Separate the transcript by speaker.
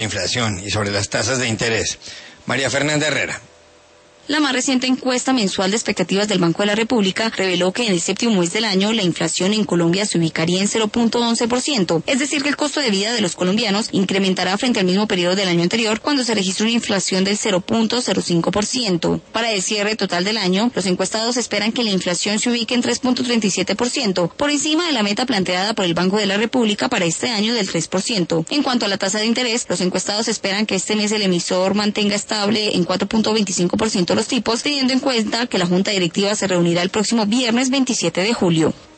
Speaker 1: inflación y sobre las tasas de interés. María Fernanda Herrera.
Speaker 2: La más reciente encuesta mensual de expectativas del Banco de la República reveló que en el séptimo mes del año la inflación en Colombia se ubicaría en 0.11%, es decir que el costo de vida de los colombianos incrementará frente al mismo periodo del año anterior, cuando se registró una inflación del 0.05%. Para el cierre total del año, los encuestados esperan que la inflación se ubique en 3.37%, por encima de la meta planteada por el Banco de la República para este año del 3%. En cuanto a la tasa de interés, los encuestados esperan que este mes el emisor mantenga estable en 4.25% los tipos, teniendo en cuenta que la Junta Directiva se reunirá el próximo viernes 27 de julio.